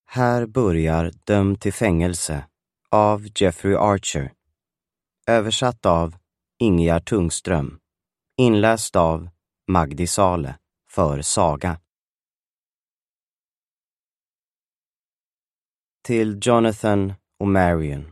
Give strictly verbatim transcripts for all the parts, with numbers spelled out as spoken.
Här börjar Dömd till fängelse av Jeffrey Archer. Översatt av Ingegerd Tungström. Inläst av Magdi Sale för Saga. Till Jonathan och Marion.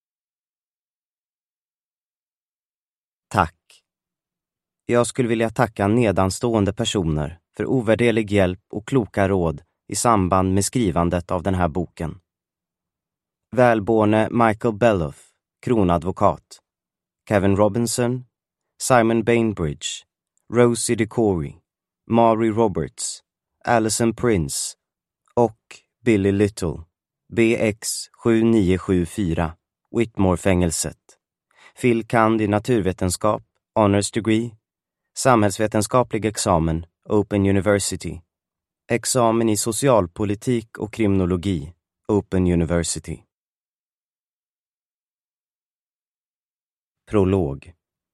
Tack. Jag skulle vilja tacka nedanstående personer för ovärderlig hjälp och kloka råd i samband med skrivandet av den här boken. Välborne Michael Beloff, kronadvokat. Kevin Robinson, Simon Bainbridge, Rosie DeCory, Maury Roberts, Alison Prince och Billy Little, B X sju nio sju fyra, Whitmore-fängelset. Phil Kand i naturvetenskap, Honors Degree, samhällsvetenskaplig examen, Open University. Examen i socialpolitik och kriminologi, Open University. Prolog.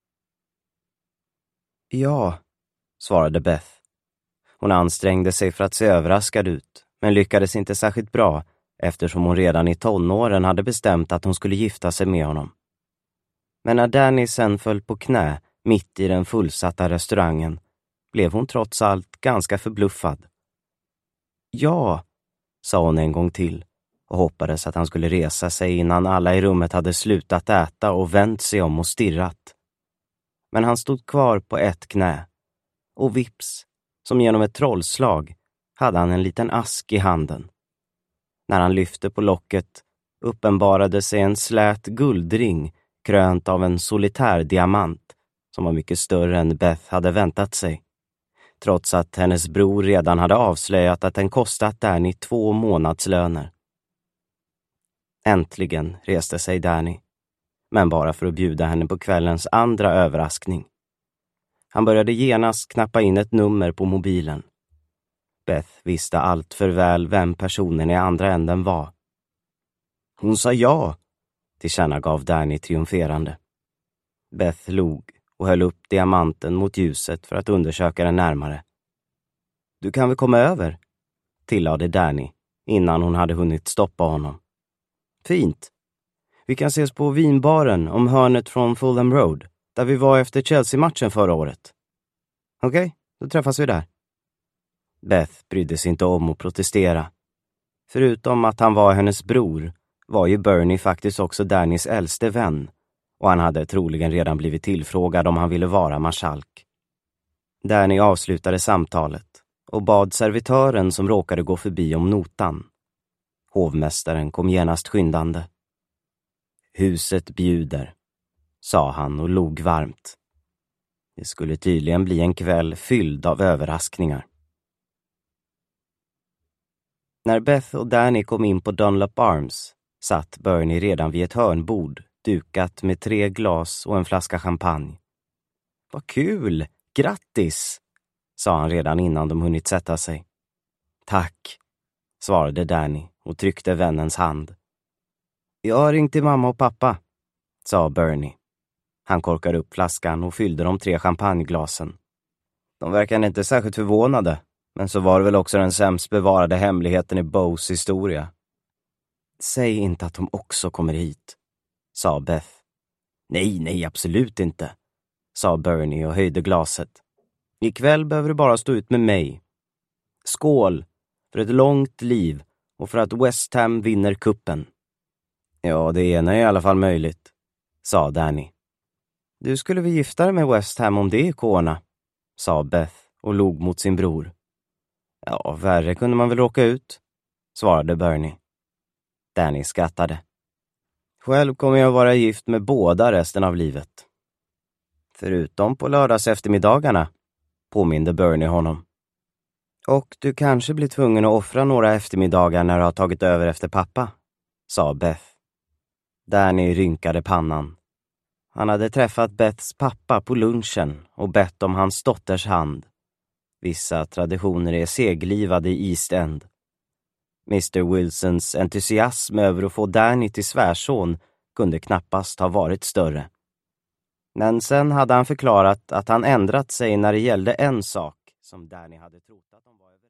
Ja, svarade Beth. Hon ansträngde sig för att se överraskad ut, men lyckades inte särskilt bra eftersom hon redan i tonåren hade bestämt att hon skulle gifta sig med honom. Men när Danny sen föll på knä mitt i den fullsatta restaurangen blev hon trots allt ganska förbluffad. Ja, sa hon en gång till och hoppades att han skulle resa sig innan alla i rummet hade slutat äta och vänt sig om och stirrat. Men han stod kvar på ett knä och vips, som genom ett trollslag, hade han en liten ask i handen. När han lyfte på locket uppenbarade sig en slät guldring krönt av en solitär diamant som var mycket större än Beth hade väntat sig. Trots att hennes bror redan hade avslöjat att den kostat Danny två månadslöner. Äntligen reste sig Danny, men bara för att bjuda henne på kvällens andra överraskning. Han började genast knappa in ett nummer på mobilen. Beth visste allt för väl vem personen i andra änden var. Hon sa ja, tillkännagav Danny triumferande. Beth log och höll upp diamanten mot ljuset för att undersöka den närmare. Du kan väl komma över, tillade Danny innan hon hade hunnit stoppa honom. Fint. Vi kan ses på vinbaren om hörnet från Fulham Road, där vi var efter Chelsea-matchen förra året. Okej, okay, då träffas vi där. Beth brydde sig inte om att protestera. Förutom att han var hennes bror var ju Bernie faktiskt också Dannys äldste vän, och han hade troligen redan blivit tillfrågad om han ville vara marskalk. Danny avslutade samtalet och bad servitören som råkade gå förbi om notan. Hovmästaren kom genast skyndande. Huset bjuder, sa han och log varmt. Det skulle tydligen bli en kväll fylld av överraskningar. När Beth och Danny kom in på Dunlop Arms satt Bernie redan vid ett hörnbord dukat med tre glas och en flaska champagne. Vad kul! Grattis! Sa han redan innan de hunnit sätta sig. Tack, svarade Danny och tryckte vännens hand. Jag har ringt till mamma och pappa, sa Bernie. Han korkade upp flaskan och fyllde de tre champagneglasen. De verkade inte särskilt förvånade, men så var det väl också den sämst bevarade hemligheten i Bows historia. Säg inte att de också kommer hit, sa Beth. Nej, nej, absolut inte, sa Bernie och höjde glaset. Ikväll behöver du bara stå ut med mig. Skål för ett långt liv och för att West Ham vinner kuppen. Ja, det ena är i alla fall möjligt, sa Danny. Du skulle väl gifta dig med West Ham om det är kona, sa Beth och log mot sin bror. Ja, värre kunde man väl råka ut, svarade Bernie. Danny skrattade. Själv kommer jag vara gift med båda resten av livet. Förutom på lördags eftermiddagarna, påminde Bernie honom. Och du kanske blir tvungen att offra några eftermiddagar när du har tagit över efter pappa, sa Beth. Danny rynkade pannan. Han hade träffat Beths pappa på lunchen och bett om hans dotters hand. Vissa traditioner är seglivade i East End. mister Wilsons entusiasm över att få Danny till svärson kunde knappast ha varit större. Men sen hade han förklarat att han ändrat sig när det gällde en sak som Danny hade trott att de var överens.